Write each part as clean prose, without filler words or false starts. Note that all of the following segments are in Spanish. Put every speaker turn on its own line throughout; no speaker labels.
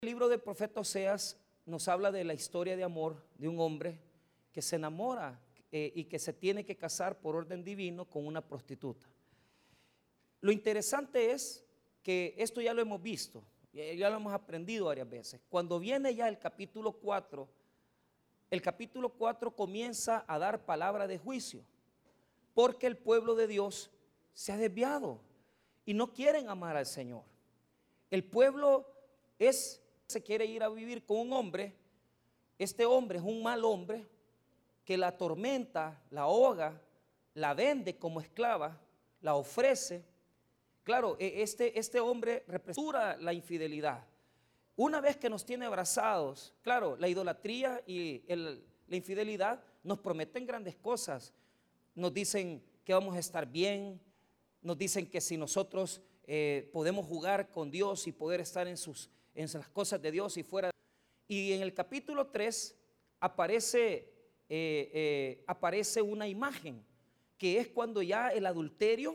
El libro del profeta Oseas nos habla de la historia de amor de un hombre que se enamora y que se tiene que casar por orden divino con una prostituta. Lo interesante es que esto ya lo hemos visto, ya lo hemos aprendido varias veces. Cuando viene ya el capítulo 4 comienza a dar palabra de juicio, porque el pueblo de Dios se ha desviado y no quieren amar al Señor. El pueblo se quiere ir a vivir con un hombre. Este hombre es un mal hombre que la atormenta, la ahoga, la vende como esclava, la ofrece. Claro, este hombre representa la infidelidad. Una vez que nos tiene abrazados, claro, la idolatría y la infidelidad nos prometen grandes cosas. Nos dicen que vamos a estar bien, nos dicen que si nosotros podemos jugar con Dios y poder estar en las cosas de Dios y fuera. Y en el capítulo 3 aparece una imagen, que es cuando ya el adulterio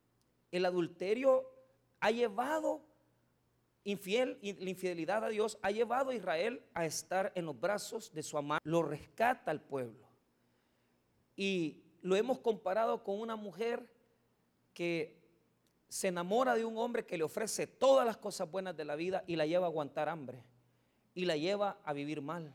ha llevado la infidelidad a Dios, ha llevado a Israel a estar en los brazos de su amado. Lo rescata al pueblo. Y lo hemos comparado con una mujer que se enamora de un hombre que le ofrece todas las cosas buenas de la vida y la lleva a aguantar hambre y la lleva a vivir mal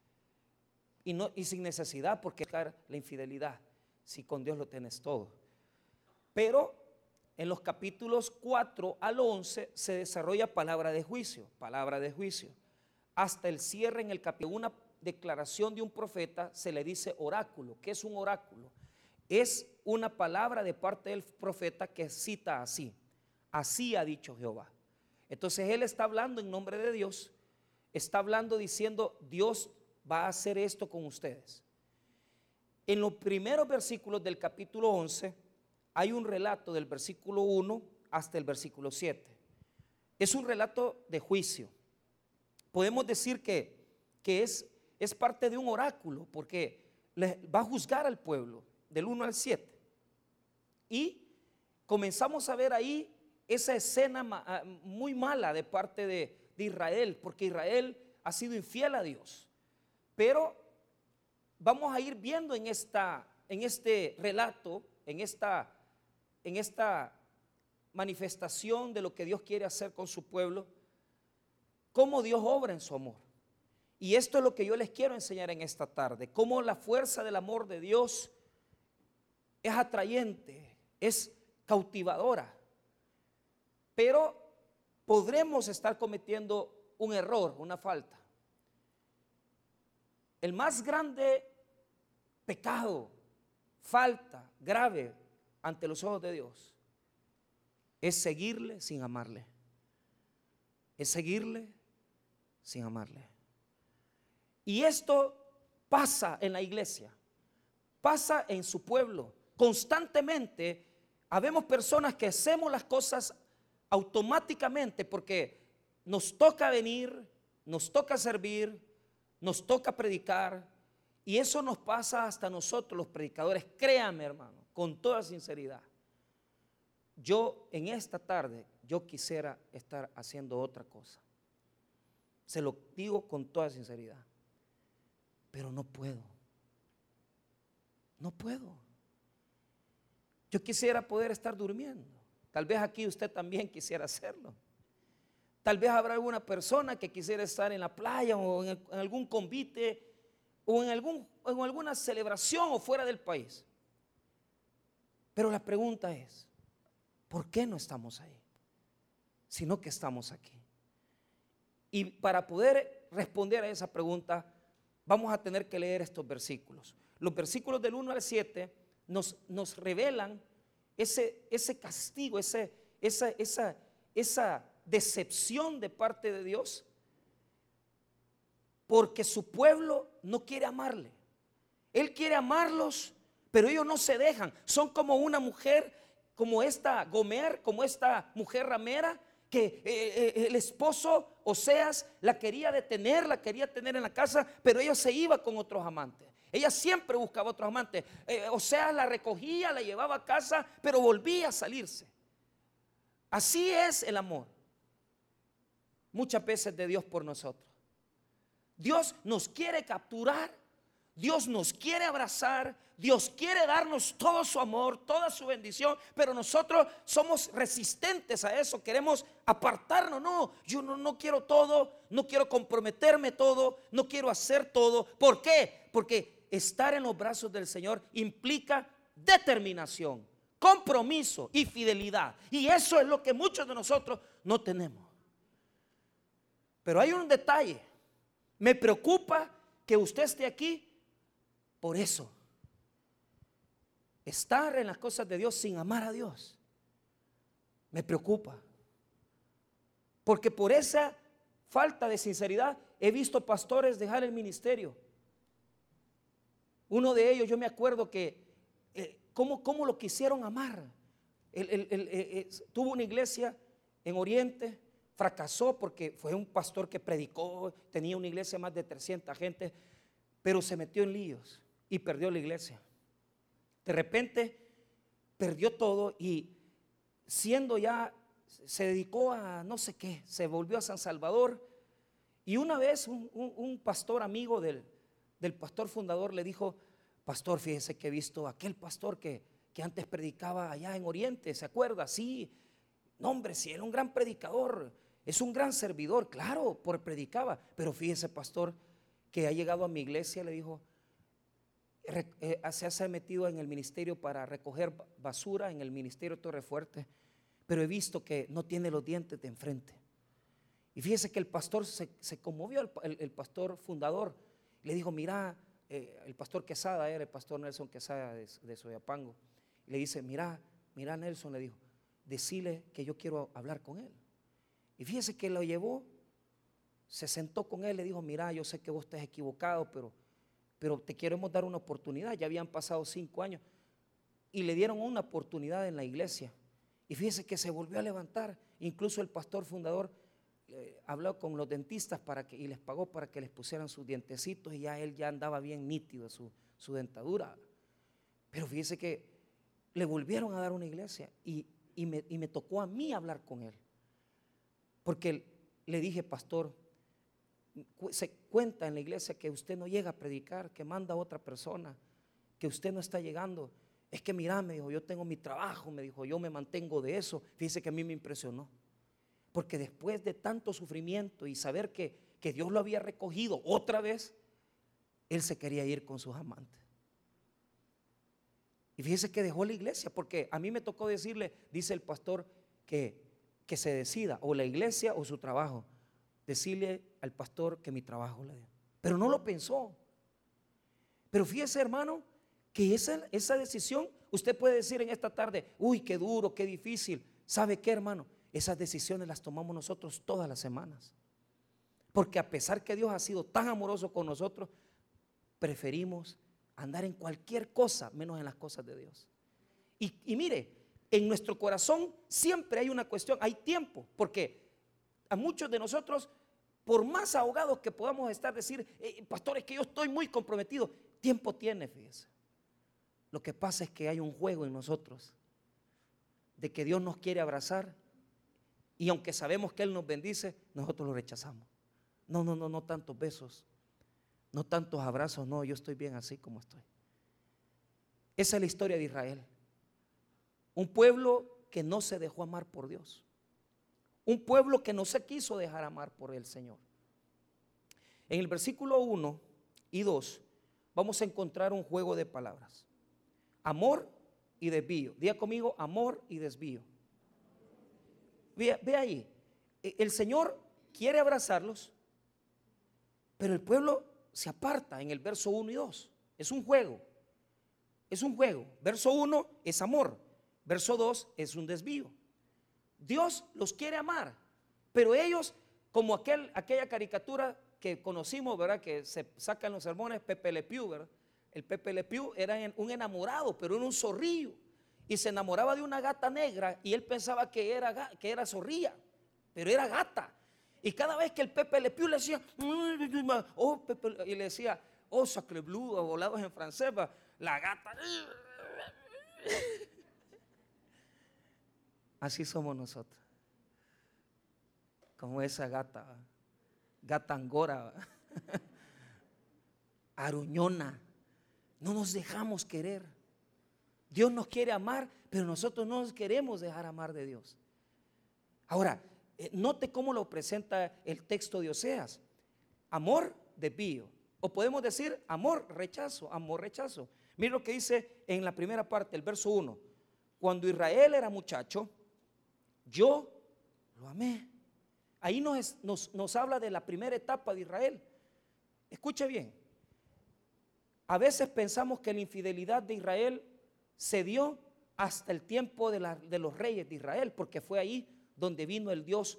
y sin necesidad, porque la infidelidad, si con Dios lo tienes todo. Pero en los capítulos 4 al 11 se desarrolla palabra de juicio, hasta el cierre en el capítulo. Una declaración de un profeta se le dice oráculo. ¿Qué es un oráculo? Es una palabra de parte del profeta que cita así: así ha dicho Jehová. Entonces él está hablando en nombre de Dios, está hablando diciendo: Dios va a hacer esto con ustedes. En los primeros versículos del capítulo 11 hay un relato del versículo 1 hasta el versículo 7. Es un relato de juicio. Podemos decir que es parte de un oráculo, porque va a juzgar al pueblo del 1 al 7. Y comenzamos a ver ahí esa escena muy mala de parte de Israel, porque Israel ha sido infiel a Dios. Pero vamos a ir viendo en este relato, en esta manifestación de lo que Dios quiere hacer con su pueblo, cómo Dios obra en su amor. Y esto es lo que yo les quiero enseñar en esta tarde: cómo la fuerza del amor de Dios es atrayente, es cautivadora. Pero podremos estar cometiendo un error, una falta. El más grande pecado, falta grave ante los ojos de Dios, es seguirle sin amarle. Es seguirle sin amarle. Y esto pasa en la iglesia, pasa en su pueblo. Constantemente habemos personas que hacemos las cosas automáticamente porque nos toca venir, nos toca servir, nos toca predicar, y eso nos pasa hasta nosotros los predicadores. Créame, hermano, con toda sinceridad, yo en esta tarde yo quisiera estar haciendo otra cosa. Se lo digo con toda sinceridad, pero no puedo. Yo quisiera poder estar durmiendo. Tal vez aquí usted también quisiera hacerlo. Tal vez habrá alguna persona que quisiera estar en la playa o en algún convite o en alguna celebración o fuera del país. Pero la pregunta es: ¿por qué no estamos ahí? Sino que estamos aquí. Y para poder responder a esa pregunta, vamos a tener que leer estos versículos. Los versículos del 1 al 7 nos revelan ese castigo, esa decepción de parte de Dios, porque su pueblo no quiere amarle. Él quiere amarlos, pero ellos no se dejan. Son como una mujer, como esta Gomer, como esta mujer ramera, que el esposo Oseas la quería detener, la quería tener en la casa, pero ella se iba con otros amantes. Ella siempre buscaba otros amantes. Oseas la recogía, la llevaba a casa, pero volvía a salirse. Así es el amor. muchas veces de Dios por nosotros. Dios nos quiere capturar, Dios nos quiere abrazar, Dios quiere darnos todo su amor, toda su bendición, pero nosotros somos resistentes a eso, queremos apartarnos. No, yo no quiero todo, no quiero comprometerme todo, no quiero hacer todo. ¿Por qué? Porque estar en los brazos del Señor implica determinación, compromiso y fidelidad, y eso es lo que muchos de nosotros no tenemos. Pero hay un detalle, me preocupa que usted esté aquí por eso. Estar en las cosas de Dios sin amar a Dios me preocupa, porque por esa falta de sinceridad he visto pastores dejar el ministerio. Uno de ellos, yo me acuerdo que cómo lo quisieron amar. Tuvo una iglesia en Oriente, fracasó porque fue un pastor que predicó, tenía una iglesia más de 300 gente, pero se metió en líos y perdió la iglesia. De repente perdió todo y siendo ya, se dedicó a no sé qué, se volvió a San Salvador. Y una vez un pastor amigo del pastor fundador le dijo: pastor, fíjese que he visto aquel pastor que antes predicaba allá en Oriente, ¿se acuerda? Sí, no hombre, sí, era un gran predicador, es un gran servidor, claro, predicaba, pero fíjese, pastor, que ha llegado a mi iglesia, le dijo, se ha metido en el ministerio para recoger basura, en el ministerio Torrefuerte, pero he visto que no tiene los dientes de enfrente. Y fíjese que el pastor se conmovió, el pastor fundador, le dijo: mira, el pastor Quesada, era el pastor Nelson Quesada de Soyapango, le dice: mira Nelson, le dijo, decile que yo quiero hablar con él. Y fíjese que lo llevó, se sentó con él, le dijo: mira, yo sé que vos estás equivocado, pero te queremos dar una oportunidad. Ya habían pasado 5 años y le dieron una oportunidad en la iglesia. Y fíjese que se volvió a levantar. Incluso el pastor fundador habló con los dentistas y les pagó para que les pusieran sus dientecitos, y ya él ya andaba bien nítido su dentadura. Pero fíjese que le volvieron a dar una iglesia y me tocó a mí hablar con él, porque le dije: pastor, se cuenta en la iglesia que usted no llega a predicar, que manda a otra persona, que usted no está llegando. Es que mira, me dijo, yo tengo mi trabajo, me dijo, yo me mantengo de eso. Fíjese que a mí me impresionó, porque después de tanto sufrimiento y saber que Dios lo había recogido otra vez, él se quería ir con sus amantes. Y fíjese que dejó la iglesia, porque a mí me tocó decirle, dice el pastor, que se decida o la iglesia o su trabajo. Decirle al pastor que mi trabajo le dé. Pero no lo pensó. Pero fíjese, hermano, que esa decisión, usted puede decir en esta tarde: uy, qué duro, qué difícil. ¿Sabe qué, hermano? Esas decisiones las tomamos nosotros todas las semanas, porque a pesar que Dios ha sido tan amoroso con nosotros, preferimos andar en cualquier cosa menos en las cosas de Dios. Y mire, en nuestro corazón siempre hay una cuestión, hay tiempo, porque a muchos de nosotros, por más ahogados que podamos estar, decir: pastor, es que yo estoy muy comprometido. Tiempo tiene, fíjese. Lo que pasa es que hay un juego en nosotros de que Dios nos quiere abrazar, y aunque sabemos que Él nos bendice, nosotros lo rechazamos. No tantos besos, no tantos abrazos, no, yo estoy bien así como estoy. Esa es la historia de Israel. Un pueblo que no se dejó amar por Dios. Un pueblo que no se quiso dejar amar por el Señor. En el versículo 1 y 2 vamos a encontrar un juego de palabras: amor y desvío. Diga conmigo: amor y desvío. Ve ahí, el Señor quiere abrazarlos, pero el pueblo se aparta en el verso 1 y 2. Es un juego. Verso 1 es amor, verso 2 es un desvío. Dios los quiere amar, pero ellos, como aquella caricatura que conocimos, ¿verdad?, que se saca en los sermones, Pepe Le Pew, ¿verdad? El Pepe Le Pew era un enamorado, pero era un zorrillo, y se enamoraba de una gata negra, y él pensaba que era zorrilla, pero era gata. Y cada vez que el Pepe Le Pew le decía, oh, Pepe, y le decía, oh, sacre bleu, volados en francés, la gata. Así somos nosotros. como esa gata, gata angora, aruñona. No nos dejamos querer. Dios nos quiere amar, pero nosotros no nos queremos dejar amar de Dios. Ahora, note cómo lo presenta el texto de Oseas. Amor, desvío. O podemos decir amor, rechazo, amor, rechazo. Mira lo que dice en la primera parte, el verso 1. Cuando Israel era muchacho, yo lo amé. Ahí nos habla de la primera etapa de Israel. Escuche bien. A veces pensamos que la infidelidad de Israel se dio hasta el tiempo de los reyes de Israel, porque fue ahí donde vino el Dios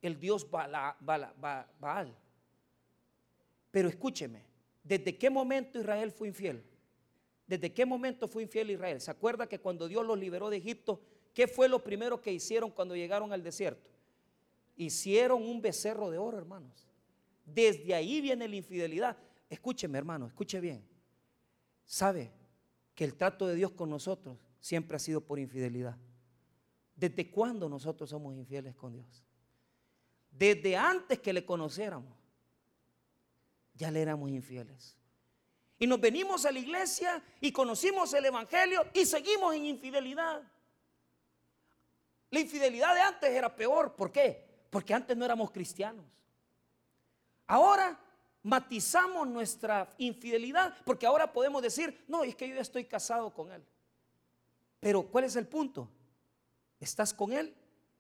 Baal. Pero escúcheme, ¿desde qué momento Israel fue infiel? ¿Desde qué momento fue infiel Israel? ¿Se acuerda que cuando Dios los liberó de Egipto, qué fue lo primero que hicieron cuando llegaron al desierto? Hicieron un becerro de oro, hermanos. Desde ahí viene la infidelidad. Escúcheme, hermano, escuche bien. ¿Sabe que el trato de Dios con nosotros siempre ha sido por infidelidad? ¿Desde cuándo nosotros somos infieles con Dios? Desde antes que le conociéramos, ya le éramos infieles. Y nos venimos a la iglesia y conocimos el evangelio y seguimos en infidelidad. La infidelidad de antes era peor. ¿Por qué? Porque antes no éramos cristianos. Ahora matizamos nuestra infidelidad porque ahora podemos decir, no, es que yo ya estoy casado con él. Pero ¿cuál es el punto? ¿Estás con él?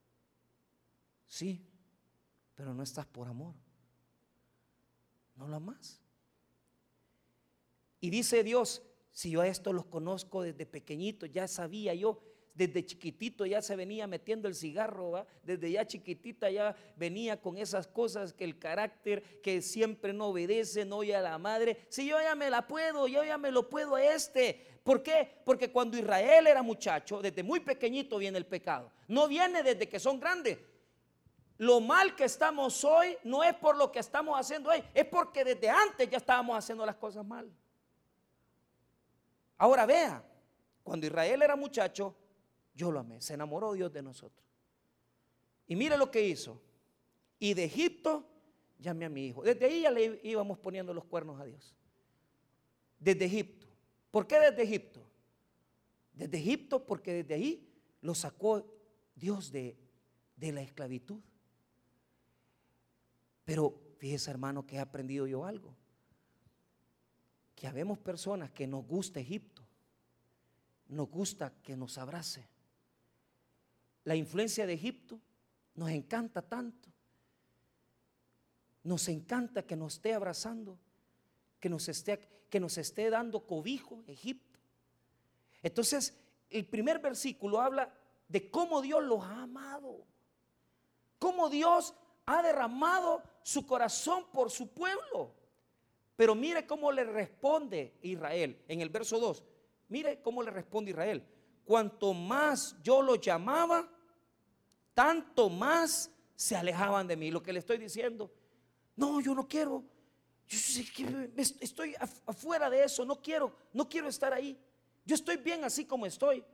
Sí, pero no estás por amor. No lo amas. Y dice Dios, si yo a estos los conozco desde pequeñito, ya sabía yo, desde chiquitito ya se venía metiendo el cigarro, ¿va? Desde ya chiquitita ya venía con esas cosas, que el carácter que siempre no obedece, no oye a la madre. Si yo ya me la puedo, yo ya me lo puedo a este. ¿Por qué? Porque cuando Israel era muchacho, desde muy pequeñito viene el pecado. No viene desde que son grandes. Lo mal que estamos hoy no es por lo que estamos haciendo hoy, es porque desde antes ya estábamos haciendo las cosas mal. Ahora vea, cuando Israel era muchacho, yo lo amé, se enamoró Dios de nosotros. Y mire lo que hizo. Y de Egipto llamé a mi hijo. Desde ahí ya le íbamos poniendo los cuernos a Dios. Desde Egipto. ¿Por qué desde Egipto? Desde Egipto porque desde ahí lo sacó Dios de la esclavitud. Pero fíjese, hermano, que he aprendido yo algo. Que habemos personas que nos gusta Egipto. Nos gusta que nos abrace. La influencia de Egipto nos encanta tanto. Nos encanta que nos esté abrazando, que nos esté dando cobijo, Egipto. Entonces, el primer versículo habla de cómo Dios los ha amado, cómo Dios ha derramado su corazón por su pueblo. Pero mire cómo le responde Israel en el verso 2. Mire cómo le responde Israel. Cuanto más yo los llamaba, tanto más se alejaban de mí. Lo que le estoy diciendo, no, yo no quiero, yo estoy afuera de eso, no quiero estar ahí. Yo estoy bien así como estoy.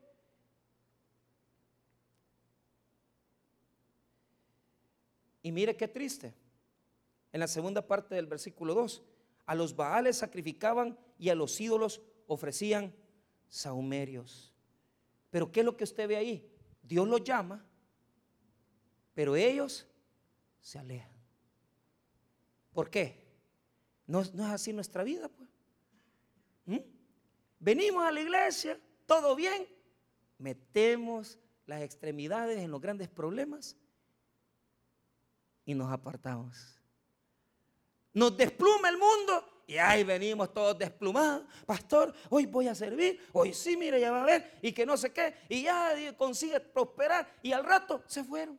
Y mire qué triste. En la segunda parte del versículo 2, a los Baales sacrificaban y a los ídolos ofrecían sahumerios. Pero ¿qué es lo que usted ve ahí? Dios los llama, pero ellos se alejan. ¿Por qué? No es así nuestra vida, pues. Venimos a la iglesia, todo bien, metemos las extremidades en los grandes problemas y nos apartamos. Nos despluma el mundo y ahí venimos todos desplumados. Pastor, hoy voy a servir, hoy sí, mire, ya va a ver, y que no sé qué, y ya consigue prosperar, y al rato se fueron.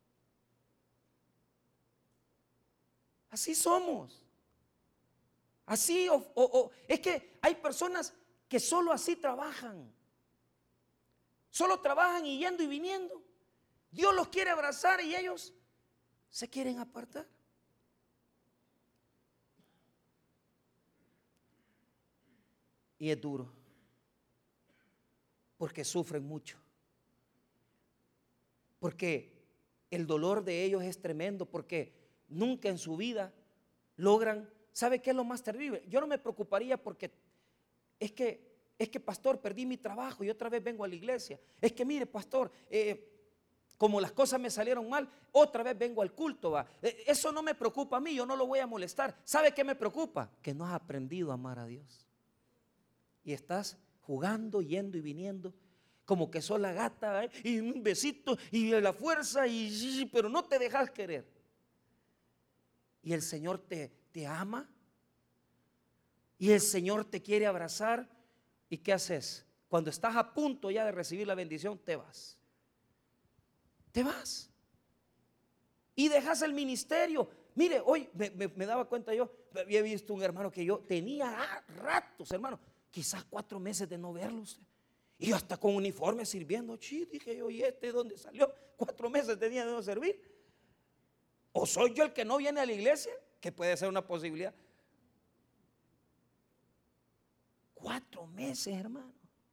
Así somos. Así, es que hay personas que solo así trabajan. Solo trabajan y yendo y viniendo. Dios los quiere abrazar y ellos se quieren apartar. Y es duro, porque sufren mucho. Porque el dolor de ellos es tremendo porque nunca en su vida logran. ¿Sabe qué es lo más terrible? Yo no me preocuparía porque es que pastor, perdí mi trabajo y otra vez vengo a la iglesia. Es que mire, pastor, como las cosas me salieron mal, otra vez vengo al culto, va. Eso no me preocupa a mí, yo no lo voy a molestar. ¿Sabe qué me preocupa? Que no has aprendido a amar a Dios. Y estás jugando, yendo y viniendo, como que sos la gata, y un besito y la fuerza, pero no te dejas querer. Y el Señor te ama, y el Señor te quiere abrazar. ¿Y qué haces? Cuando estás a punto ya de recibir la bendición, te vas. Te vas. Y dejas el ministerio. Mire, hoy me daba cuenta, yo había visto un hermano que yo tenía ratos, hermano, quizás 4 meses de no verlo usted. Y hasta con uniforme sirviendo. Dije yo, ¿y este dónde salió? 4 meses tenía de no servir. ¿O soy yo el que no viene a la iglesia? Que puede ser una posibilidad. 4 meses, hermano.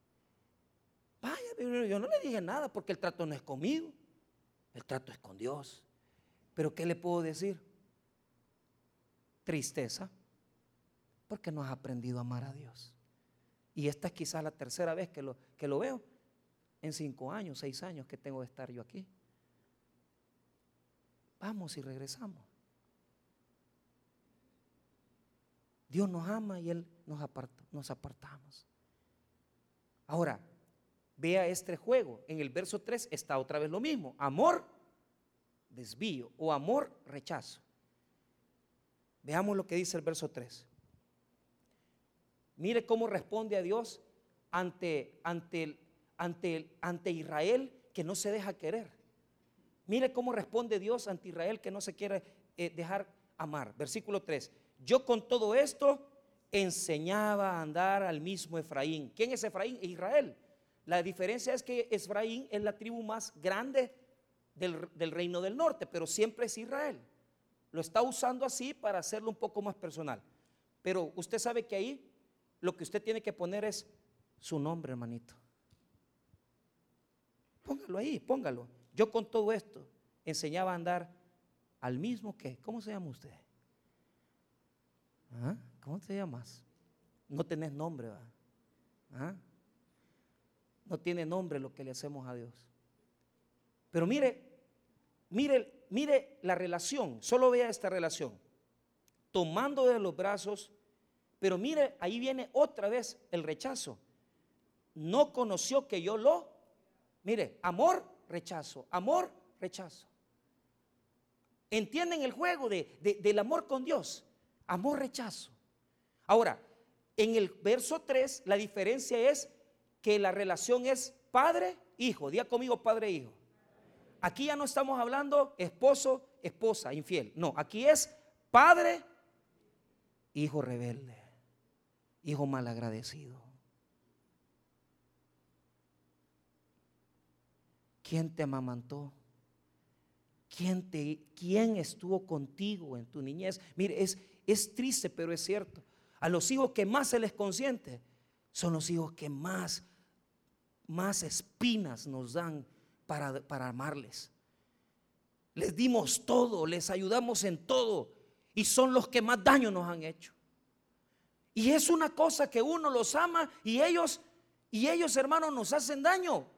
Vaya, yo no le dije nada porque el trato no es conmigo, el trato es con Dios. Pero ¿qué le puedo decir? Tristeza, porque no has aprendido a amar a Dios. Y esta es quizás la tercera vez que lo veo en 5 años, 6 años que tengo de estar yo aquí. Vamos y regresamos. Dios nos ama y Él nos apartamos. Ahora, vea este juego. En el verso 3 está otra vez lo mismo. Amor, desvío, o amor, rechazo. Veamos lo que dice el verso 3. Mire cómo responde a Dios ante Israel que no se deja querer. Mire cómo responde Dios ante Israel que no se quiere dejar amar. Versículo 3. Yo con todo esto enseñaba a andar al mismo Efraín. ¿Quién es Efraín? Israel. La diferencia es que Efraín es la tribu más grande del reino del norte, pero siempre es Israel. Lo está usando así para hacerlo un poco más personal. Pero usted sabe que ahí lo que usted tiene que poner es su nombre, hermanito. Póngalo ahí, póngalo. Yo con todo esto enseñaba a andar al mismo que. ¿Cómo se llama usted? ¿Ah? ¿Cómo te llamas? No tenés nombre, ¿verdad? ¿Ah? No tiene nombre lo que le hacemos a Dios. Pero mire la relación, solo vea esta relación. Tomando de los brazos, pero mire, ahí viene otra vez el rechazo. No conoció que yo mire, amor, rechazo, amor, rechazo. ¿Entienden el juego del amor con Dios? Amor, rechazo. Ahora, en el verso 3, la diferencia es que la relación es padre-hijo. Diga conmigo padre-hijo. Aquí ya no estamos hablando esposo, esposa, infiel. No, aquí es padre, hijo rebelde, hijo malagradecido. ¿Quién te amamantó? ¿Quién estuvo contigo en tu niñez? Mire, es triste, pero es cierto. A los hijos que más se les consiente son los hijos que más espinas nos dan para amarles. Les dimos todo, les ayudamos en todo y son los que más daño nos han hecho. Y es una cosa que uno los ama y ellos, hermanos, nos hacen daño.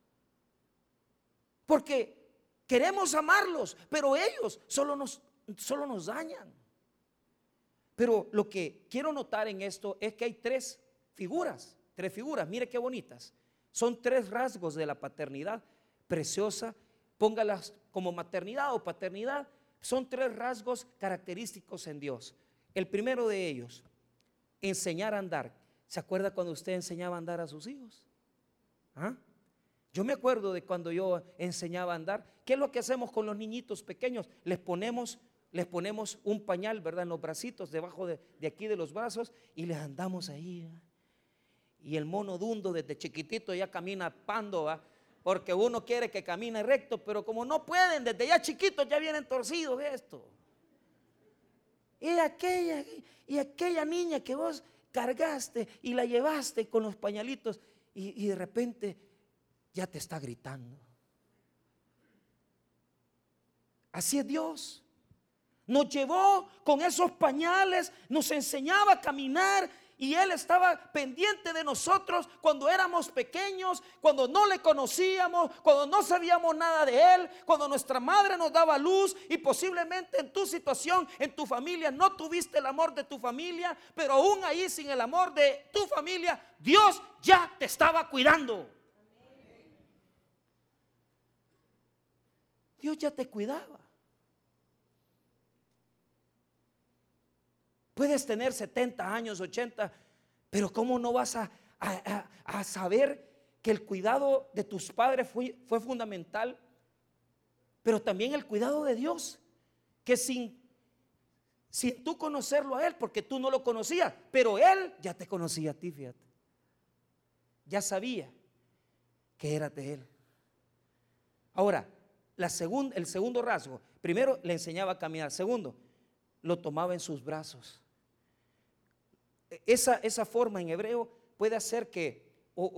Porque queremos amarlos, pero ellos solo nos dañan. Pero lo que quiero notar en esto es que hay tres figuras. Mire qué bonitas. Son 3 rasgos de la paternidad preciosa. Póngalas como maternidad o paternidad. Son 3 rasgos característicos en Dios. El primero de ellos, enseñar a andar. ¿Se acuerda cuando usted enseñaba a andar a sus hijos? ¿Ah? Yo me acuerdo de cuando yo enseñaba a andar. ¿Qué es lo que hacemos con los niñitos pequeños? Les ponemos un pañal, ¿verdad? En los bracitos, debajo de aquí de los brazos, y les andamos ahí, ¿verdad? Y el mono dundo desde chiquitito ya camina pando, ¿verdad? Porque uno quiere que camine recto, pero como no pueden, desde ya chiquitos ya vienen torcidos esto. Y aquella niña que vos cargaste y la llevaste con los pañalitos y de repente ya te está gritando. Así es Dios. Nos llevó con esos pañales, nos enseñaba a caminar y Él estaba pendiente de nosotros cuando éramos pequeños, cuando no le conocíamos, cuando no sabíamos nada de Él, cuando nuestra madre nos daba luz y posiblemente en tu situación, en tu familia, no tuviste el amor de tu familia, pero aún ahí sin el amor de tu familia, Dios ya te estaba cuidando. Dios ya te cuidaba. Puedes tener 70 años, 80, pero ¿cómo no vas a saber que el cuidado de tus padres fue fundamental? Pero también el cuidado de Dios, que sin tú conocerlo a Él, porque tú no lo conocías, pero Él ya te conocía a ti, fíjate. Ya sabía que eras de Él. Ahora, el segundo rasgo, primero le enseñaba a caminar, segundo, lo tomaba en sus brazos. Esa forma en hebreo puede hacer que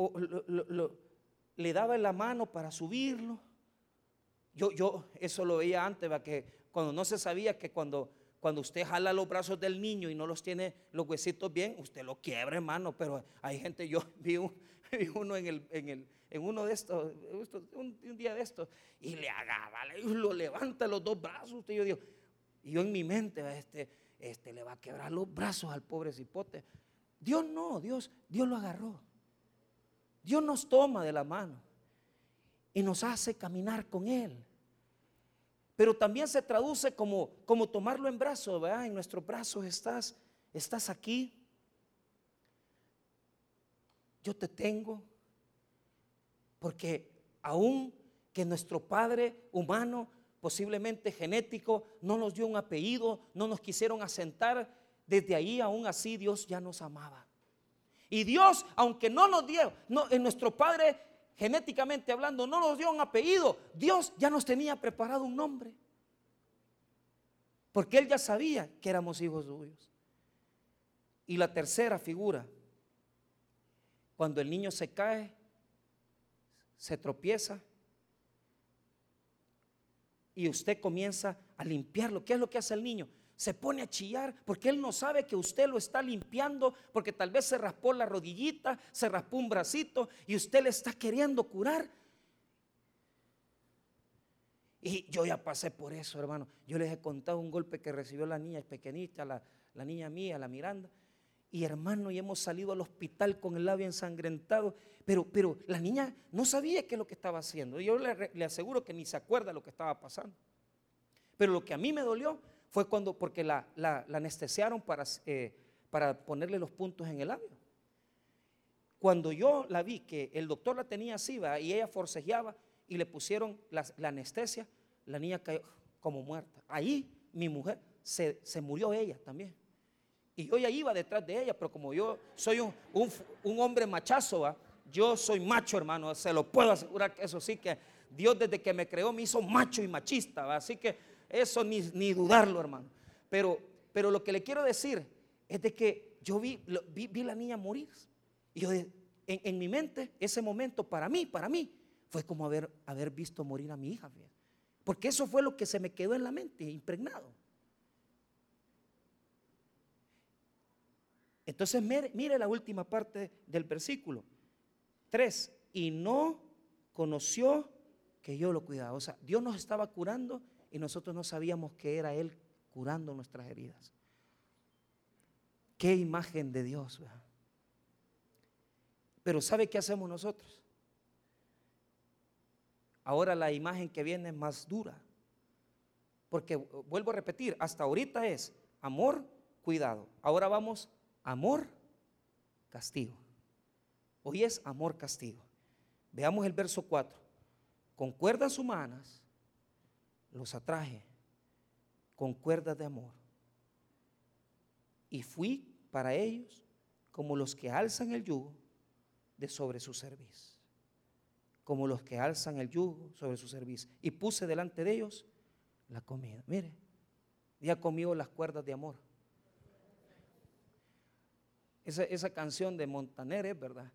le daba en la mano para subirlo. Yo eso lo veía antes, ¿va? Que cuando no se sabía que cuando usted jala los brazos del niño y no los tiene los huesitos bien, usted lo quiebra, hermano. Pero hay gente, yo vi uno en uno de estos, un día de estos, y le agarra, y lo levanta los dos brazos. Yo digo, y yo en mi mente, le va a quebrar los brazos al pobre cipote. Dios no, Dios lo agarró. Dios nos toma de la mano y nos hace caminar con Él. Pero también se traduce como tomarlo en brazos, ¿verdad? En nuestros brazos estás aquí. Yo te tengo. Porque aún que nuestro padre humano, posiblemente genético, no nos dio un apellido, no nos quisieron asentar, desde ahí aún así Dios ya nos amaba. Y Dios, aunque no nos dio, en nuestro padre genéticamente hablando, no nos dio un apellido, Dios ya nos tenía preparado un nombre. Porque Él ya sabía que éramos hijos suyos. Y la tercera figura, cuando el niño se cae, se tropieza, y usted comienza a limpiarlo. ¿Qué es lo que hace el niño? Se pone a chillar porque él no sabe que usted lo está limpiando, porque tal vez se raspó la rodillita, se raspó un bracito y usted le está queriendo curar. Y yo ya pasé por eso, hermano. Yo les he contado un golpe que recibió la niña pequeñita, la niña mía, la Miranda. Y hermano, y hemos salido al hospital con el labio ensangrentado, pero la niña no sabía qué es lo que estaba haciendo. Yo le aseguro que ni se acuerda lo que estaba pasando. Pero lo que a mí me dolió fue porque la anestesiaron para ponerle los puntos en el labio. Cuando yo la vi que el doctor la tenía así, ¿va? Y ella forcejeaba y le pusieron la anestesia, la niña cayó como muerta. Ahí mi mujer se murió ella también. Y yo ya iba detrás de ella, pero como yo soy un hombre machazo, ¿va? Yo soy macho, hermano, se lo puedo asegurar, que eso sí, que Dios desde que me creó me hizo macho y machista, ¿va? Así que eso ni dudarlo, hermano. Pero lo que le quiero decir es de que yo vi la niña morir. Y yo en mi mente, ese momento para mí fue como haber visto morir a mi hija, ¿sí? Porque eso fue lo que se me quedó en la mente, impregnado. Entonces mire la última parte del versículo 3, y no conoció que yo lo cuidaba. O sea, Dios nos estaba curando y nosotros no sabíamos que era Él curando nuestras heridas. Qué imagen de Dios, ¿verdad? Pero ¿sabe qué hacemos nosotros? Ahora la imagen que viene es más dura, porque vuelvo a repetir, hasta ahorita es amor, cuidado. Ahora vamos amor, castigo. Hoy es amor, castigo. Veamos el verso 4. Con cuerdas humanas los atraje, con cuerdas de amor, y fui para ellos como los que alzan el yugo de sobre su cerviz. Como los que alzan el yugo sobre su cerviz. Y puse delante de ellos la comida. Mire, ya comió las cuerdas de amor. Esa canción de Montaner es verdad.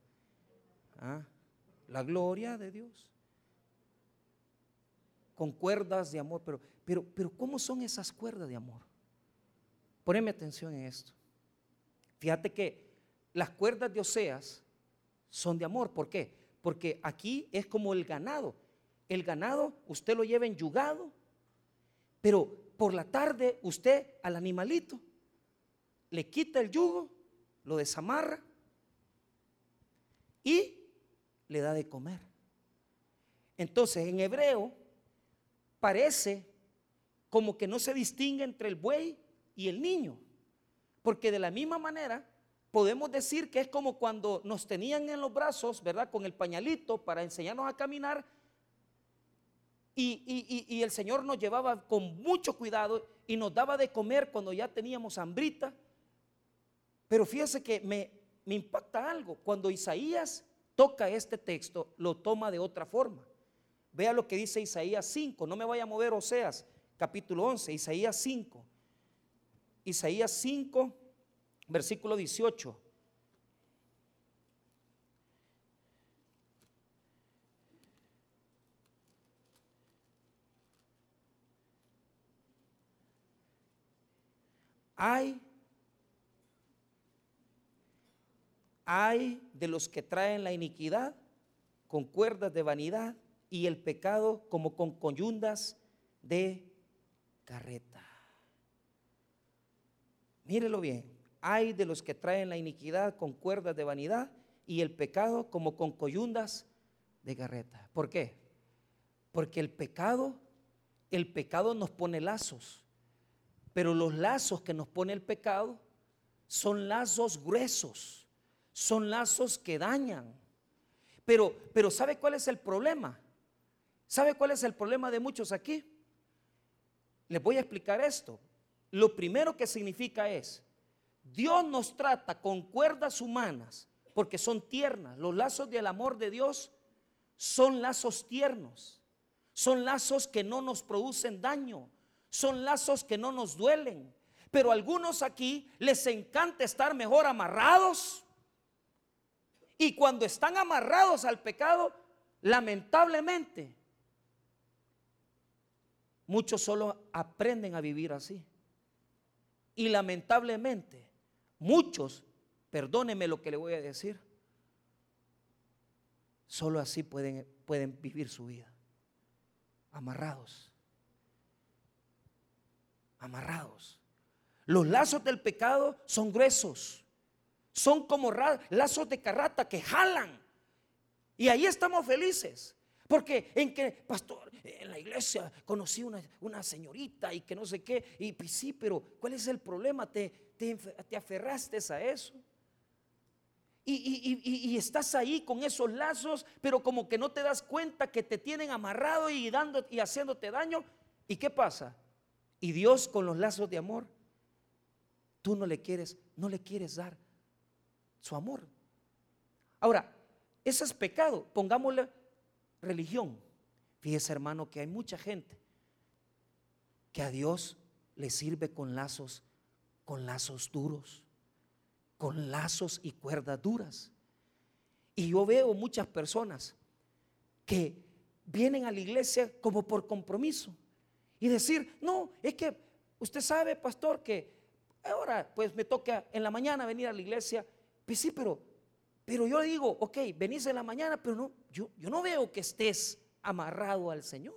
La gloria de Dios. Con cuerdas de amor. pero ¿cómo son esas cuerdas de amor? Poneme atención en esto. Fíjate que las cuerdas de Oseas son de amor. ¿Por qué? Porque aquí es como el ganado. El ganado usted lo lleva enyugado, pero por la tarde usted al animalito le quita el yugo, lo desamarra y le da de comer. Entonces en hebreo parece como que no se distingue entre el buey y el niño, porque de la misma manera podemos decir que es como cuando nos tenían en los brazos, ¿verdad? Con el pañalito para enseñarnos a caminar y el Señor nos llevaba con mucho cuidado y nos daba de comer cuando ya teníamos hambrita. Pero fíjese que me impacta algo. Cuando Isaías toca este texto, lo toma de otra forma. Vea lo que dice Isaías 5, no me vaya a mover Oseas, capítulo 11, Isaías 5. Isaías 5, versículo 18. Hay de los que traen la iniquidad con cuerdas de vanidad y el pecado como con coyundas de carreta. Mírelo bien. Hay de los que traen la iniquidad con cuerdas de vanidad y el pecado como con coyundas de carreta. ¿Por qué? Porque el pecado nos pone lazos. Pero los lazos que nos pone el pecado son lazos gruesos, son lazos que dañan. Pero ¿sabe cuál es el problema? ¿Sabe cuál es el problema de muchos aquí? Les voy a explicar esto. Lo primero que significa es, Dios nos trata con cuerdas humanas porque son tiernas. Los lazos del amor de Dios son lazos tiernos, son lazos que no nos producen daño, son lazos que no nos duelen. Pero a algunos aquí les encanta estar mejor amarrados, y cuando están amarrados al pecado, lamentablemente muchos solo aprenden a vivir así. Y lamentablemente muchos, perdónenme lo que le voy a decir, solo así pueden vivir su vida, amarrados. Los lazos del pecado son gruesos, son como lazos de carrata que jalan. Y ahí estamos felices, porque pastor, en la iglesia conocí una señorita y que no sé qué, y pues sí, pero ¿cuál es el problema? Te aferraste a eso. Y estás ahí con esos lazos, pero como que no te das cuenta que te tienen amarrado y haciéndote daño. ¿Y qué pasa? Y Dios con los lazos de amor, tú no le quieres dar su amor. Ahora, ese es pecado. Pongámosle religión. Fíjese, hermano, que hay mucha gente que a Dios le sirve con lazos duros, con lazos y cuerdas duras. Y yo veo muchas personas que vienen a la iglesia como por compromiso y decir, no, es que usted sabe, pastor, que ahora pues me toca en la mañana venir a la iglesia. Pues sí, pero yo digo, ok, venís en la mañana, pero no, yo no veo que estés amarrado al Señor,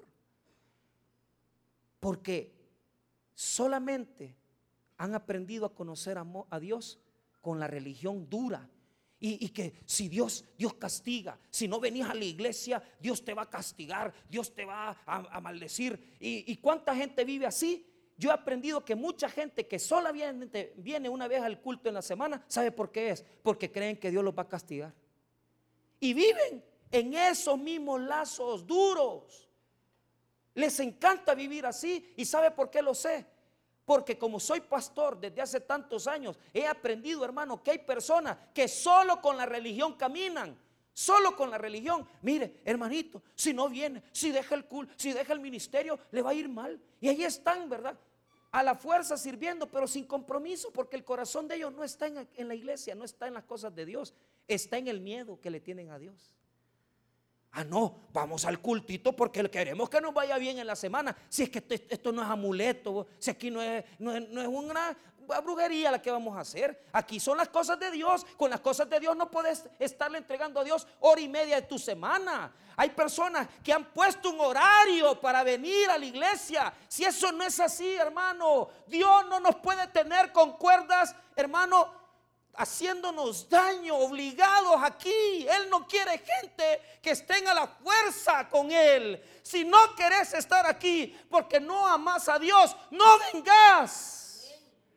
porque solamente han aprendido a conocer a Dios con la religión dura. Y que si Dios castiga, si no venís a la iglesia, Dios te va a castigar, Dios te va a maldecir. ¿Y cuánta gente vive así? Yo he aprendido que mucha gente que solamente viene una vez al culto en la semana, ¿sabe por qué es? Porque creen que Dios los va a castigar. Y viven en esos mismos lazos duros. Les encanta vivir así. ¿Y sabe por qué lo sé? Porque como soy pastor desde hace tantos años, he aprendido, hermano, que hay personas que solo con la religión caminan. Solo con la religión. Mire, hermanito, si no viene, si deja el culto, si deja el ministerio, le va a ir mal. Y ahí están, ¿verdad? A la fuerza sirviendo, pero sin compromiso, porque el corazón de ellos no está en la iglesia, no está en las cosas de Dios, está en el miedo que le tienen a Dios. Ah, no, vamos al cultito porque queremos que nos vaya bien en la semana. Si es que esto no es amuleto, si aquí no es una brujería la que vamos a hacer. Aquí son las cosas de Dios. Con las cosas de Dios no puedes estarle entregando a Dios hora y media de tu semana. Hay personas que han puesto un horario para venir a la iglesia. Si eso no es así, hermano, Dios no nos puede tener con cuerdas, hermano, haciéndonos daño, obligados aquí. Él no quiere gente que estén a la fuerza con Él. Si no querés estar aquí porque no amas a Dios, no vengas.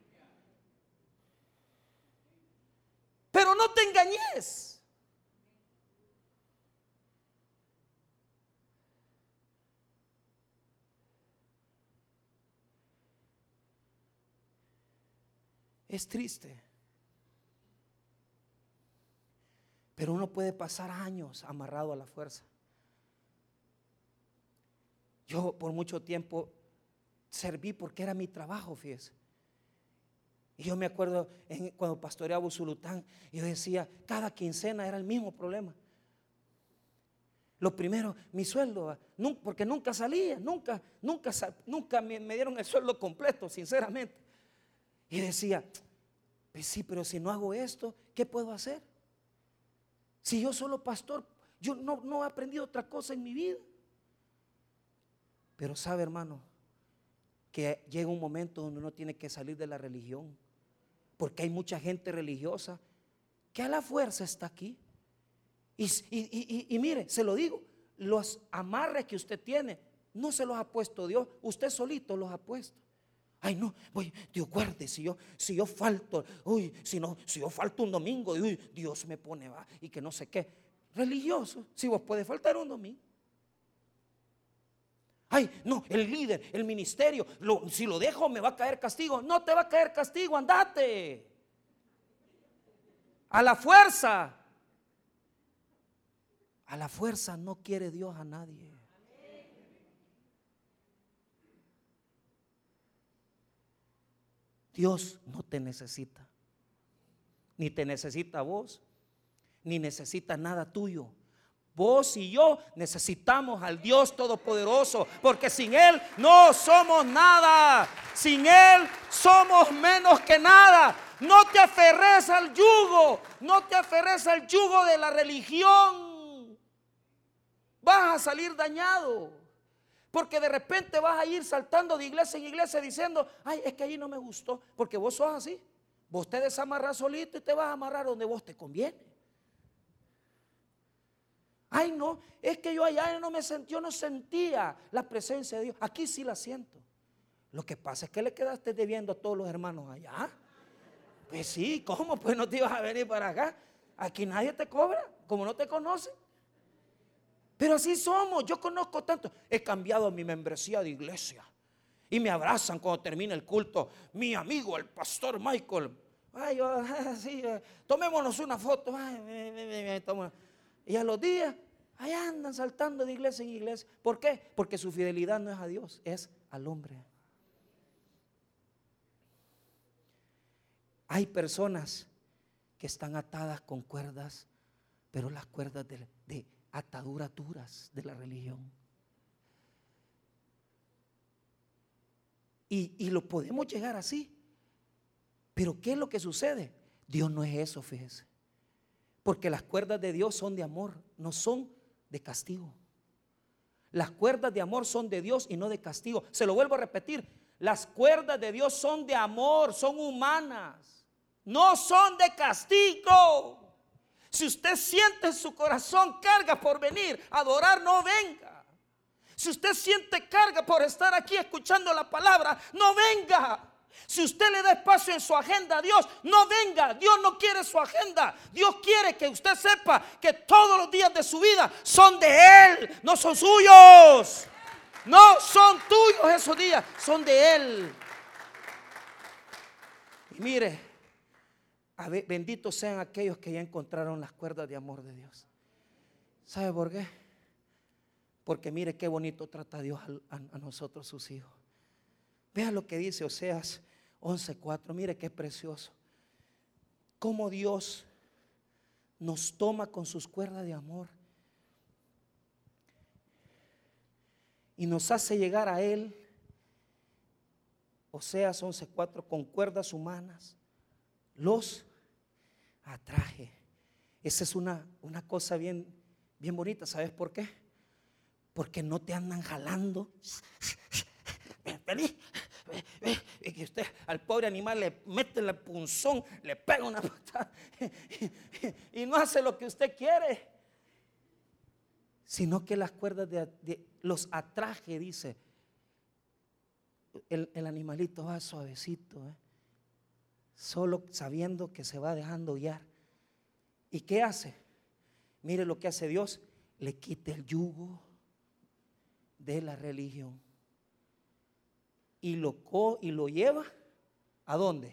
Pero no te engañes. Es triste. Pero uno puede pasar años amarrado a la fuerza. Yo por mucho tiempo serví porque era mi trabajo, fíjese. Y yo me acuerdo cuando pastoreaba Usulután, yo decía, cada quincena era el mismo problema. Lo primero, mi sueldo, porque nunca salía, nunca me dieron el sueldo completo, sinceramente. Y decía, pues sí, pero si no hago esto, ¿qué puedo hacer? Si yo solo pastor, yo no he aprendido otra cosa en mi vida. Pero sabe, hermano, que llega un momento donde uno tiene que salir de la religión, porque hay mucha gente religiosa que a la fuerza está aquí. Y mire, se lo digo, los amarres que usted tiene no se los ha puesto Dios, usted solito los ha puesto. Ay, no, Dios guarde, si yo falto, si yo falto un domingo, Dios me pone, y que no sé qué. Religioso, si vos puedes faltar un domingo. Ay, no, el líder, el ministerio, si lo dejo me va a caer castigo. No te va a caer castigo, andate. A la fuerza. A la fuerza no quiere Dios a nadie. Dios no te necesita, ni te necesita a vos, ni necesita nada tuyo. Vos y yo necesitamos al Dios Todopoderoso, porque sin Él no somos nada. Sin Él somos menos que nada. No te aferres al yugo, no te aferres al yugo de la religión. Vas a salir dañado. Porque de repente vas a ir saltando de iglesia en iglesia diciendo, ay, es que allí no me gustó. Porque vos sos así. Vos te desamarras solito y te vas a amarrar donde vos te conviene. Ay, no, es que yo allá yo no sentía la presencia de Dios. Aquí sí la siento. Lo que pasa es que le quedaste debiendo a todos los hermanos allá. Pues sí, ¿cómo? Pues no te ibas a venir para acá. Aquí nadie te cobra, como no te conoce. Pero así somos, yo conozco tanto. He cambiado mi membresía de iglesia y me abrazan cuando termina el culto. Mi amigo, el pastor Michael. Ay, sí, tomémonos una foto. Ay, y a los días, ahí andan saltando de iglesia en iglesia. ¿Por qué? Porque su fidelidad no es a Dios, es al hombre. Hay personas que están atadas con cuerdas, pero las cuerdas de ataduras duras de la religión. Y lo podemos llegar así. Pero ¿qué es lo que sucede? Dios no es eso, fíjese. Porque las cuerdas de Dios son de amor, no son de castigo. Las cuerdas de amor son de Dios y no de castigo. Se lo vuelvo a repetir. Las cuerdas de Dios son de amor, son humanas, no son de castigo. Si usted siente en su corazón carga por venir a adorar, no venga. Si usted siente carga por estar aquí escuchando la palabra, no venga. Si usted le da espacio en su agenda a Dios, no venga. Dios no quiere su agenda. Dios quiere que usted sepa que todos los días de su vida son de Él, no son suyos. No son tuyos esos días, son de Él. Y mire, benditos sean aquellos que ya encontraron las cuerdas de amor de Dios. ¿Sabe por qué? Porque mire qué bonito trata Dios a nosotros, sus hijos. Vea lo que dice Oseas 11:4. Mire qué precioso. Cómo Dios nos toma con sus cuerdas de amor y nos hace llegar a Él. Oseas 11:4, con cuerdas humanas los atraje. Esa es una cosa bien bonita. ¿Sabes por qué? Porque no te andan jalando. Y que usted al pobre animal le mete el punzón, le pega una patada y no hace lo que usted quiere, sino que las cuerdas los atraje, dice. El animalito va suavecito, solo sabiendo que se va dejando guiar. ¿Y qué hace? Mire lo que hace Dios: le quita el yugo de la religión y lo lleva ¿a dónde?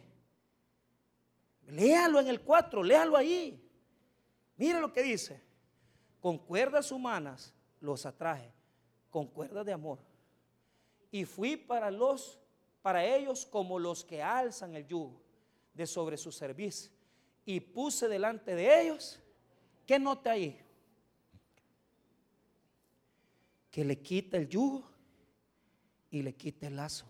Léalo en el 4, léalo ahí. Mire lo que dice: con cuerdas humanas los atraje, con cuerdas de amor, y fui para ellos como los que alzan el yugo de sobre su cerviz, y puse delante de ellos, ¿qué nota ahí? Que le quita el yugo y le quita el lazo.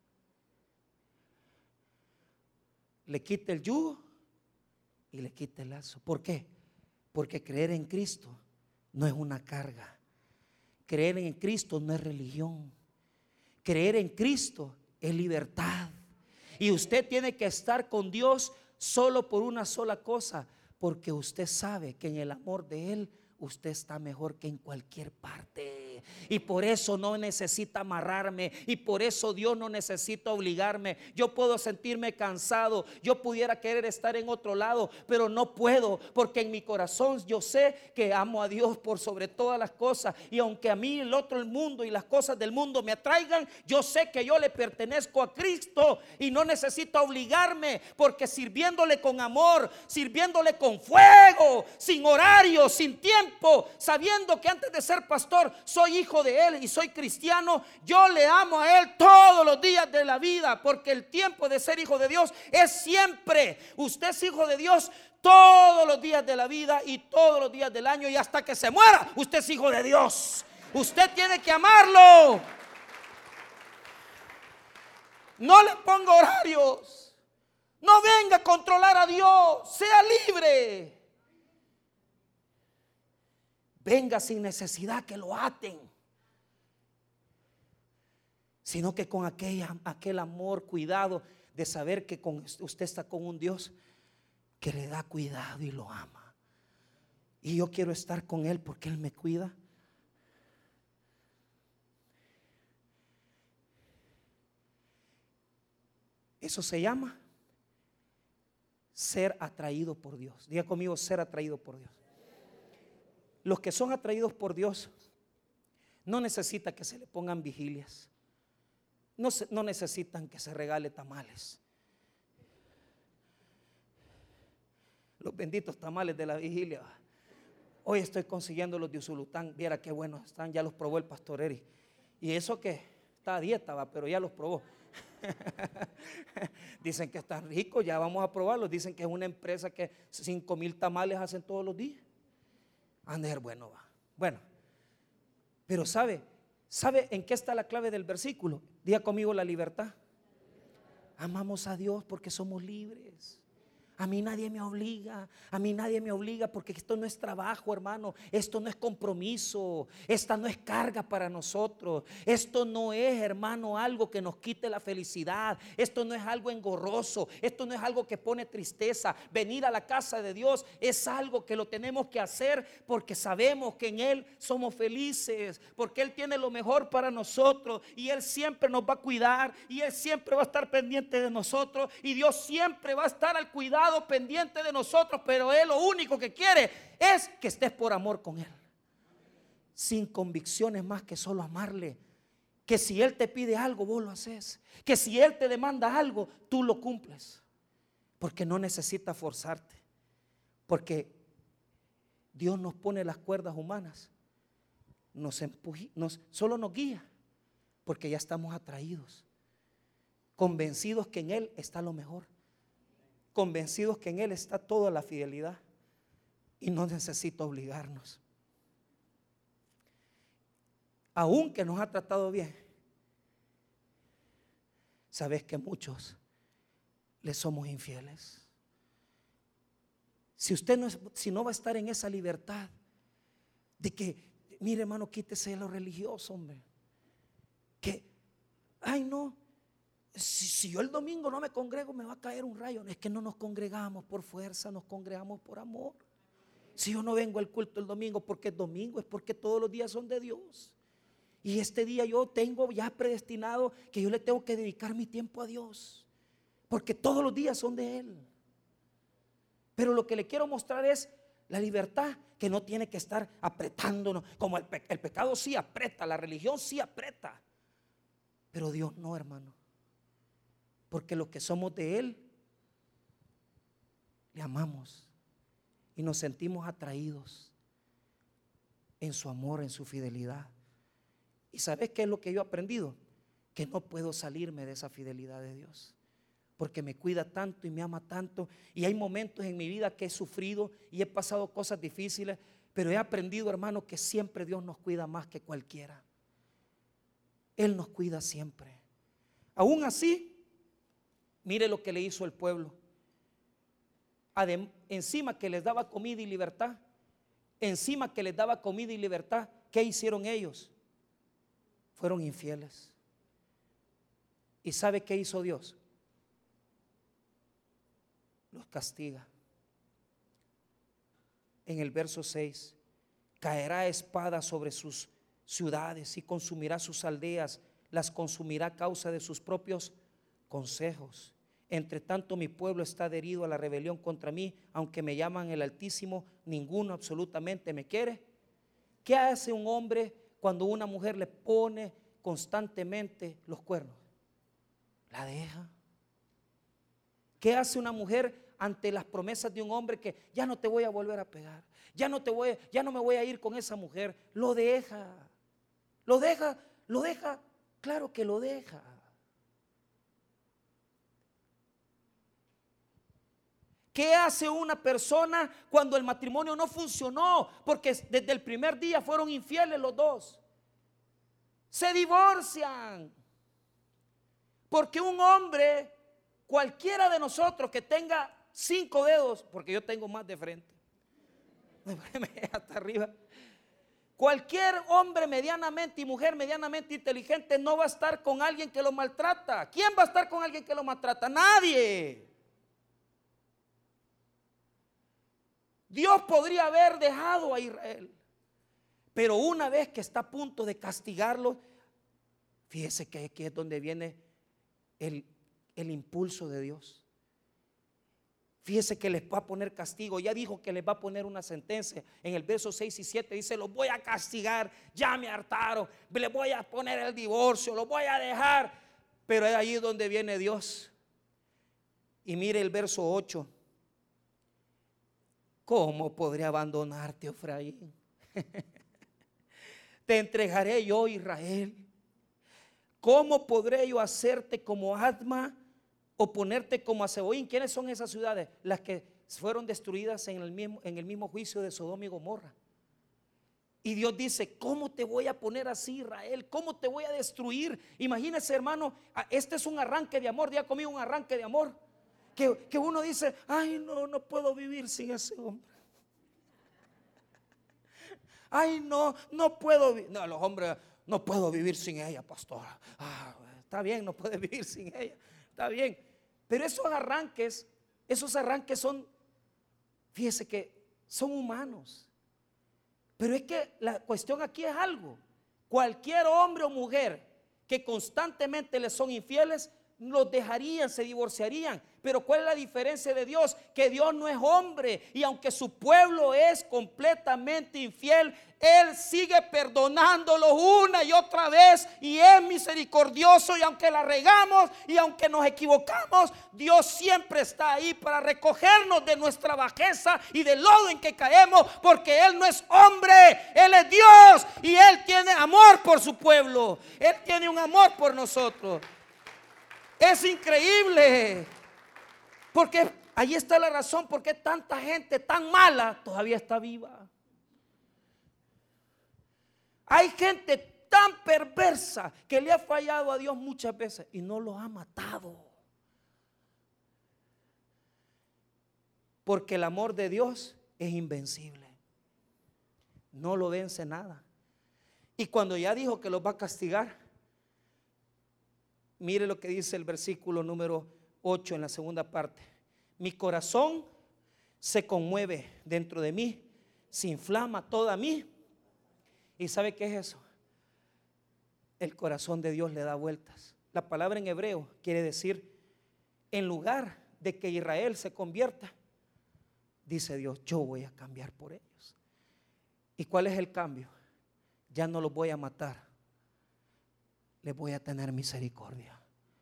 Le quita el yugo y le quita el lazo. ¿Por qué? Porque creer en Cristo no es una carga. Creer en Cristo no es religión. Creer en Cristo es libertad. Y usted tiene que estar con Dios solo por una sola cosa, porque usted sabe que en el amor de Él usted está mejor que en cualquier parte. Y por eso no necesita amarrarme, y por eso Dios no necesita obligarme. Yo puedo sentirme cansado, yo pudiera querer estar en otro lado, pero no puedo, porque en mi corazón yo sé que amo a Dios por sobre todas las cosas. Y aunque a mí el mundo y las cosas del mundo me atraigan, yo sé que yo le pertenezco a Cristo y no necesito obligarme, porque sirviéndole con amor, sirviéndole con fuego, sin horario, sin tiempo, sabiendo que antes de ser pastor soy hijo de Él y soy cristiano, yo le amo a Él todos los días de la vida, porque el tiempo de ser hijo de Dios es siempre. Usted es hijo de Dios todos los días de la vida y todos los días del año, y hasta que se muera usted es hijo de Dios. Usted tiene que amarlo. No le ponga horarios, no venga a controlar a Dios, sea libre. Venga sin necesidad que lo aten, sino que con aquel amor, cuidado de saber que usted está con un Dios que le da cuidado y lo ama. Y yo quiero estar con Él porque Él me cuida. Eso se llama ser atraído por Dios. Diga conmigo: ser atraído por Dios. Los que son atraídos por Dios no necesitan que se le pongan vigilias, no necesitan que se regale tamales. Los benditos tamales de la vigilia. Hoy estoy consiguiendo los de Usulután. Viera qué buenos están, ya los probó el pastor Eri. Y eso que está a dieta, pero ya los probó. Dicen que están ricos, ya vamos a probarlos. Dicen que es una empresa que 5,000 tamales hacen todos los días. Han de ser bueno, va. Bueno, pero ¿sabe en qué está la clave del versículo? Diga conmigo: la libertad. Amamos a Dios porque somos libres. A mí nadie me obliga, porque esto no es trabajo, hermano. Esto no es compromiso, esta no es carga para nosotros. Esto no es, hermano, algo que nos quite la felicidad. Esto no es algo engorroso, esto no es algo que pone tristeza. Venir a la casa de Dios es algo que lo tenemos que hacer porque sabemos que en Él somos felices, porque Él tiene lo mejor para nosotros, y Él siempre nos va a cuidar, y Él siempre va a estar pendiente de nosotros, y Dios siempre va a estar al cuidado, pendiente de nosotros. Pero Él lo único que quiere es que estés por amor con Él, sin convicciones más que solo amarle. Que si Él te pide algo, vos lo haces. Que si Él te demanda algo, tú lo cumples, porque no necesita forzarte. Porque Dios nos pone las cuerdas humanas, solo nos guía, porque ya estamos atraídos, convencidos que en Él está lo mejor, convencidos que en Él está toda la fidelidad, y no necesita obligarnos. aunque nos ha tratado bien, sabes que muchos le somos infieles. Si no va a estar en esa libertad de que, mire hermano, quítese de lo religioso, hombre. Que, ay no, si yo el domingo no me congrego me va a caer un rayo. Es que no nos congregamos por fuerza, nos congregamos por amor. Si yo no vengo al culto el domingo porque es domingo, es porque todos los días son de Dios. Y este día yo tengo ya predestinado que yo le tengo que dedicar mi tiempo a Dios, porque todos los días son de Él. Pero lo que le quiero mostrar es la libertad, que no tiene que estar apretándonos. Como el pecado sí aprieta, la religión sí aprieta, pero Dios no, hermano. Porque los que somos de Él, le amamos y nos sentimos atraídos en su amor, en su fidelidad. ¿Y sabes qué es lo que yo he aprendido? Que no puedo salirme de esa fidelidad de Dios, porque me cuida tanto y me ama tanto. Y hay momentos en mi vida que he sufrido y he pasado cosas difíciles, pero he aprendido, hermano, que siempre Dios nos cuida más que cualquiera. Él nos cuida siempre. Aún así, mire lo que le hizo el pueblo. Encima que les daba comida y libertad, ¿qué hicieron ellos? Fueron infieles. ¿Y sabe qué hizo Dios? Los castiga. En el verso 6, caerá espada sobre sus ciudades y consumirá sus aldeas, las consumirá a causa de sus propios consejos. Entre tanto mi pueblo está adherido a la rebelión contra mí, aunque me llaman el Altísimo, ninguno absolutamente me quiere. ¿Qué hace un hombre cuando una mujer le pone constantemente los cuernos? La deja. ¿Qué hace una mujer ante las promesas de un hombre que ya no te voy a volver a pegar, ya no me voy a ir con esa mujer? Lo deja, claro que lo deja. ¿Qué hace una persona cuando el matrimonio no funcionó? Porque desde el primer día fueron infieles los dos. Se divorcian. Porque un hombre, cualquiera de nosotros que tenga 5 dedos, porque yo tengo más de frente, hasta arriba, cualquier hombre medianamente y mujer medianamente inteligente no va a estar con alguien que lo maltrata. ¿Quién va a estar con alguien que lo maltrata? Nadie. Dios podría haber dejado a Israel, pero una vez que está a punto de castigarlo, fíjese que aquí es donde viene el impulso de Dios. Fíjese que les va a poner castigo. Ya dijo que les va a poner una sentencia. En el verso 6 y 7 dice: los voy a castigar, ya me hartaron, les voy a poner el divorcio, los voy a dejar. Pero es ahí donde viene Dios. Y mire el verso 8. ¿Cómo podré abandonarte, Efraín? Te entregaré yo, Israel. ¿Cómo podré yo hacerte como Adma o ponerte como a Zeboín? ¿Quiénes son esas ciudades? Las que fueron destruidas en el mismo juicio de Sodoma y Gomorra. Y Dios dice: ¿cómo te voy a poner así, Israel? ¿Cómo te voy a destruir? Imagínese, hermano, este es un arranque de amor. Diga conmigo, un arranque de amor. Que uno dice: ay, no puedo vivir sin ese hombre. Ay, no puedo vivir. No, los hombres: no puedo vivir sin ella, pastor. Está bien, no puedes vivir sin ella. Está bien. Pero esos arranques son, fíjese que son humanos. Pero es que la cuestión aquí es algo. Cualquier hombre o mujer que constantemente les son infieles, los dejarían, se divorciarían. Pero ¿cuál es la diferencia de Dios? Que Dios no es hombre, y aunque su pueblo es completamente infiel, Él sigue perdonándolos una y otra vez, y es misericordioso. Y aunque la regamos y aunque nos equivocamos, Dios siempre está ahí para recogernos de nuestra bajeza y del lodo en que caemos, porque Él no es hombre, Él es Dios, y Él tiene amor por su pueblo. Él tiene un amor por nosotros. Es increíble, porque ahí está la razón por qué tanta gente tan mala todavía está viva. Hay gente tan perversa que le ha fallado a Dios muchas veces y no lo ha matado. Porque el amor de Dios es invencible. No lo vence nada. Y cuando ya dijo que los va a castigar, mire lo que dice el versículo número 8 en la segunda parte. Mi corazón se conmueve dentro de mí, se inflama toda mí. ¿Y sabe qué es eso? El corazón de Dios le da vueltas. La palabra en hebreo quiere decir, en lugar de que Israel se convierta, dice Dios, yo voy a cambiar por ellos. ¿Y cuál es el cambio? Ya no los voy a matar, les voy a tener misericordia.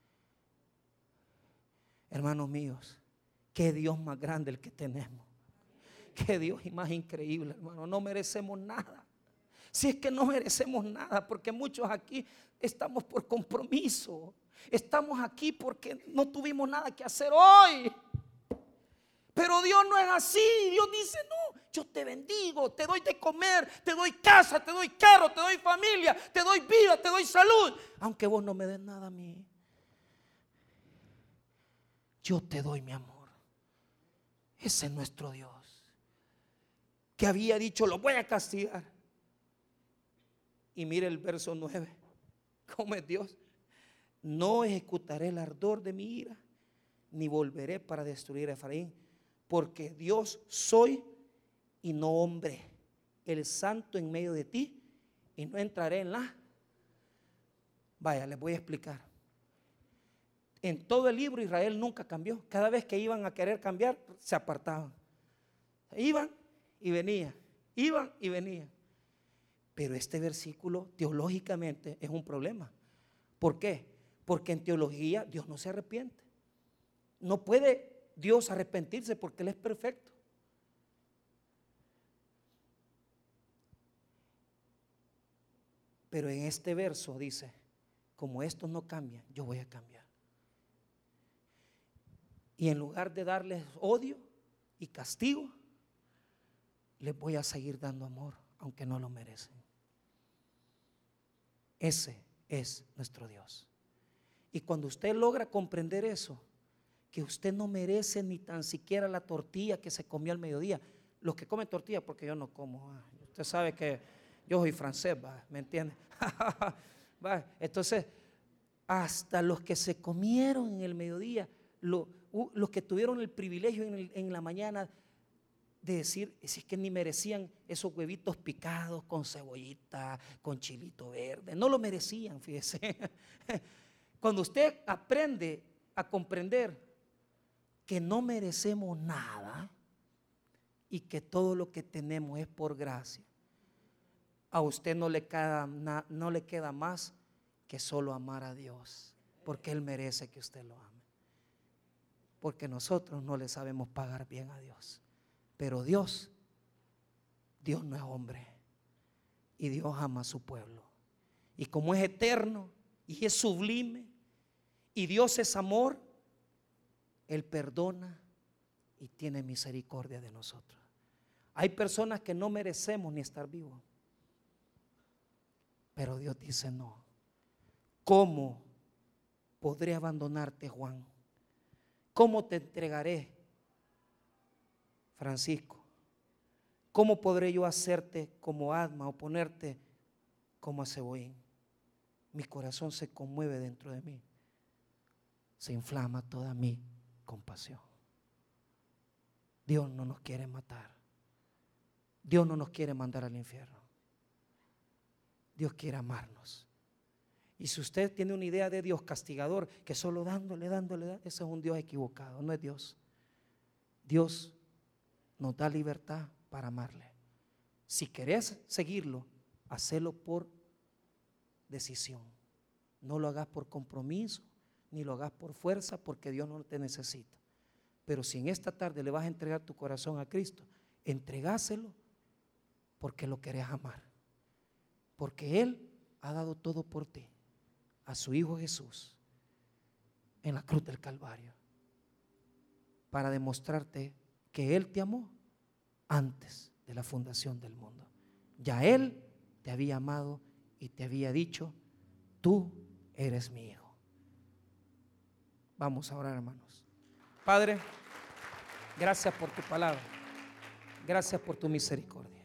Hermanos míos, qué Dios más grande el que tenemos. Qué Dios más increíble, hermano. No merecemos nada. Si es que no merecemos nada, porque muchos aquí estamos por compromiso. Estamos aquí porque no tuvimos nada que hacer hoy. Pero Dios no es así. Dios dice, no, yo te bendigo, te doy de comer, te doy casa, te doy carro, te doy familia, te doy vida, te doy salud. Aunque vos no me des nada a mí, yo te doy mi amor. Ese es nuestro Dios, que había dicho, lo voy a castigar. Y mire el verso 9, ¿cómo es Dios? No ejecutaré el ardor de mi ira, ni volveré para destruir a Efraín. Porque Dios soy y no hombre, el santo en medio de ti, y no entraré en la... Vaya, les voy a explicar. En todo el libro Israel nunca cambió. Cada vez que iban a querer cambiar, se apartaban. Iban y venían, iban y venían. Pero este versículo teológicamente es un problema. ¿Por qué? Porque en teología Dios no se arrepiente. No puede Dios arrepentirse porque Él es perfecto. Pero en este verso dice, como estos no cambian, yo voy a cambiar. Y en lugar de darles odio y castigo, les voy a seguir dando amor, aunque no lo merecen. Ese es nuestro Dios. Y cuando usted logra comprender eso, que usted no merece ni tan siquiera la tortilla que se comió al mediodía. Los que comen tortilla, porque yo no como. Usted sabe que yo soy francés, ¿me entiende? Entonces, hasta los que se comieron en el mediodía, los que tuvieron el privilegio en la mañana de decir, si es que ni merecían esos huevitos picados con cebollita, con chilito verde, no lo merecían, fíjese. Cuando usted aprende a comprender que no merecemos nada y que todo lo que tenemos es por gracia, a usted no le queda más que solo amar a Dios, porque Él merece que usted lo ame. Porque nosotros no le sabemos pagar bien a Dios, pero Dios no es hombre, y Dios ama a su pueblo. Y como es eterno y es sublime y Dios es amor, Él perdona y tiene misericordia de nosotros. Hay personas que no merecemos ni estar vivos, pero Dios dice no. ¿Cómo podré abandonarte, Juan? ¿Cómo te entregaré, Francisco? ¿Cómo podré yo hacerte como Adma o ponerte como a Zeboín? Mi corazón se conmueve dentro de mí, se inflama toda mi compasión. Dios no nos quiere matar. Dios no nos quiere mandar al infierno. Dios quiere amarnos. Y si usted tiene una idea de Dios castigador, que solo dándole, ese es un Dios equivocado, no es Dios. Dios nos da libertad para amarle. Si querés seguirlo, hacelo por decisión. No lo hagas por compromiso, ni lo hagas por fuerza, porque Dios no te necesita. Pero si en esta tarde le vas a entregar tu corazón a Cristo, entregáselo porque lo querés amar. Porque Él ha dado todo por ti, a su Hijo Jesús, en la cruz del Calvario, para demostrarte que Él te amó antes de la fundación del mundo. Ya Él te había amado y y te había dicho: tú eres mi hijo. Vamos a orar, hermanos. Padre, gracias por tu palabra. Gracias por tu misericordia.